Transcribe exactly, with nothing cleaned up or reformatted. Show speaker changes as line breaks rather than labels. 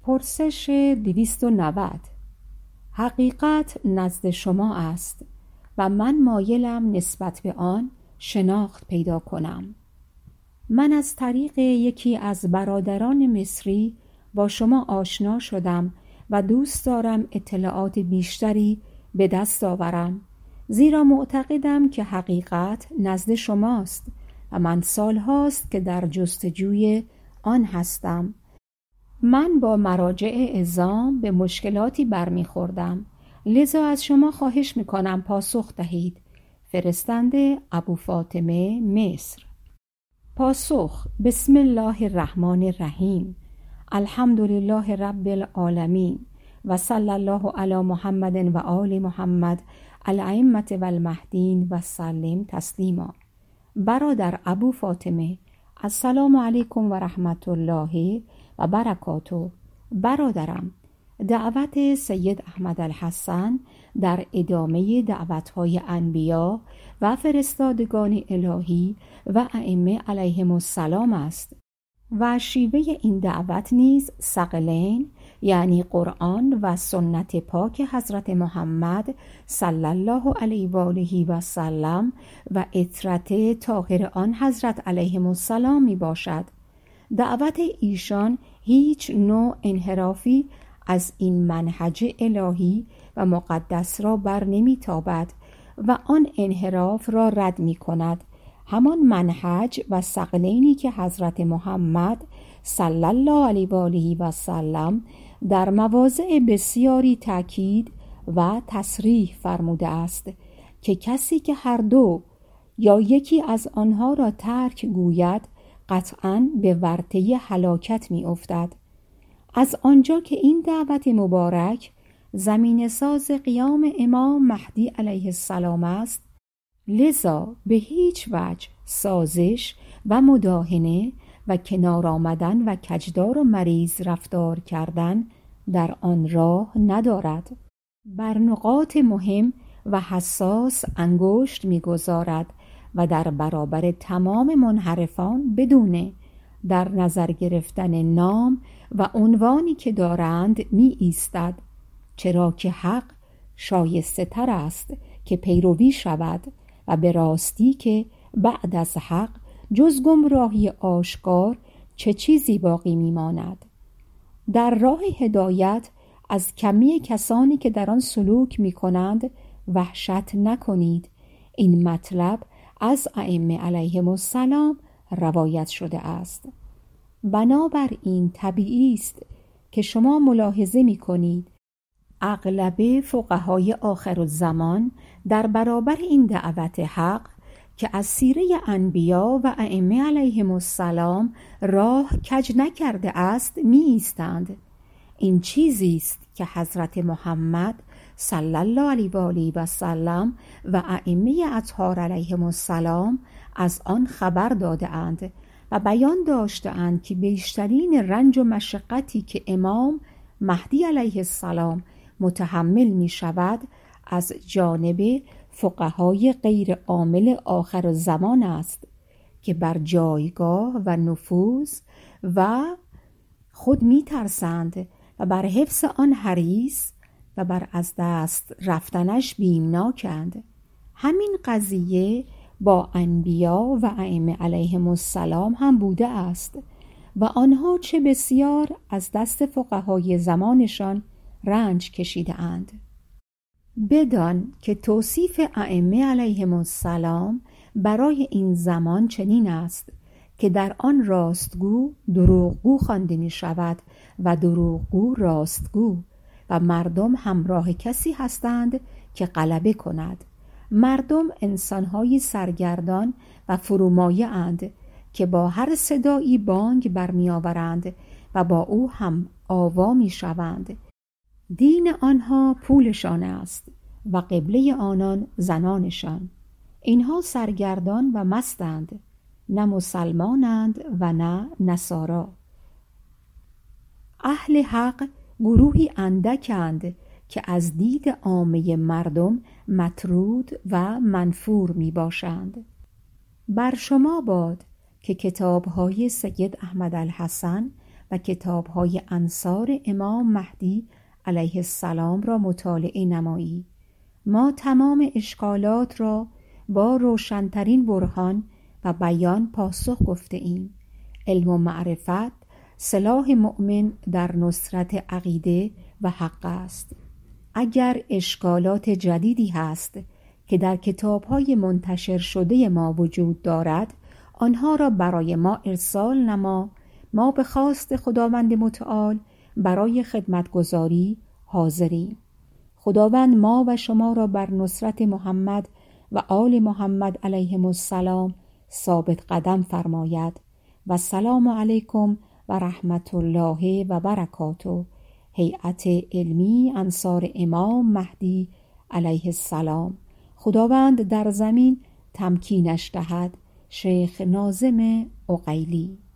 پرسش دویست و نود. حقیقت نزد شما است و من مایلم نسبت به آن شناخت پیدا کنم. من از طریق یکی از برادران مصری با شما آشنا شدم و دوست دارم اطلاعات بیشتری به دست آورم، زیرا معتقدم که حقیقت نزد شماست و من سالهاست که در جستجوی آن هستم. من با مراجع عظام به مشکلاتی برمیخوردم، لذا از شما خواهش میکنم پاسخ دهید. فرستنده ابوفاطمه، مصر. پاسخ: بسم الله الرحمن الرحیم. الحمدلله رب العالمین و صلی الله علی محمد و آل محمد الائمة و المهدین و سلم تسلیما. برادر ابوفاطمه، السلام علیکم و رحمت الله و برکاته. برادرم، دعوت سید احمد الحسن در ادامه دعوتهای انبیا و فرستادگان الهی و ائمه علیهم السلام است و شیوه این دعوت نیز ثقلین، یعنی قرآن و سنت پاک حضرت محمد صلی الله علیه و آله و سلم و اطرت طاهر آن حضرت علیهم السلام می باشد. دعوت ایشان هیچ نوع انحرافی از این منهج الهی و مقدس را بر نمی تابد و آن انحراف را رد می کند. همان منهج و ثقلینی که حضرت محمد صلی الله علیه و آله و سلم در مواضع بسیاری تأکید و تصریح فرموده است که کسی که هر دو یا یکی از آنها را ترک گوید قطعاً به ورطه هلاکت می افتد. از آنجا که این دعوت مبارک زمین ساز قیام امام مهدی علیه السلام است، لذا به هیچ وجه سازش و مداهنه و کنار آمدن و کجدار و مریض رفتار کردن در آن راه ندارد. بر نقاط مهم و حساس انگشت می‌گذارد و در برابر تمام منحرفان بدون در نظر گرفتن نام و عنوانی که دارند می ایستد، چرا که حق شایسته تر است که پیروی شود و به راستی که بعد از حق جز گمراهی آشکار چه چیزی باقی می ماند. در راه هدایت از کمی کسانی که در آن سلوک می کنند وحشت نکنید. این مطلب از ائمه علیهم السلام روایت شده است. بنابراین طبیعی است که شما ملاحظه می کنید اغلب فقهای آخرالزمان در برابر این دعوت حق که از سیره انبیا و ائمه علیهم السلام راه کج نکرده است می ایستند. این چیزی است که حضرت محمد صلی الله علیه و آله و سلم و ائمه اطهار علیهم السلام از آن خبر داده اند و بیان داشته اند که بیشترین رنج و مشقتی که امام مهدی علیه السلام متحمل می شود از جانب فقهای غیر عامل آخر زمان است که بر جایگاه و نفوذ و خود می ترسند و بر حفظ آن حریص و بر از دست رفتنش بیمناکند. همین قضیه با انبیا و ائمه علیهم السلام هم بوده است و آنها چه بسیار از دست فقهای زمانشان رنج کشیده اند. بدان که توصیف ائمه علیهم السلام برای این زمان چنین است که در آن راستگو دروغگو خوانده می شود و دروغگو راستگو و مردم همراه کسی هستند که غلبه کند. مردم انسان‌های سرگردان و فرومایه اند که با هر صدایی بانگ برمی آورند و با او هم آوا می شوند. دین آنها پولشان است و قبله آنان زنانشان. اینها سرگردان و مستند، نه مسلمانند و نه نصارا. اهل حق گروهی اندکند که از دید عامه مردم مطرود و منفور می باشند. بر شما باد که کتاب‌های سید احمد الحسن و کتاب‌های انصار امام مهدی علیه السلام را مطالعه نمایی. ما تمام اشکالات را با روشنترین برهان و بیان پاسخ گفته ایم. علم و معرفت سلاح مؤمن در نصرت عقیده و حق است. اگر اشکالات جدیدی هست که در کتاب‌های منتشر شده ما وجود دارد، آنها را برای ما ارسال نما. ما به خواست خداوند متعال برای خدمتگزاری حاضریم. خداوند ما و شما را بر نصرت محمد و آل محمد علیهم السلام ثابت قدم فرماید. و السلام علیکم و رحمت الله و برکاته. هیئت علمی انصار امام مهدی علیه السلام. خداوند در زمین تمکینش دهد. شیخ ناظم عقیلی.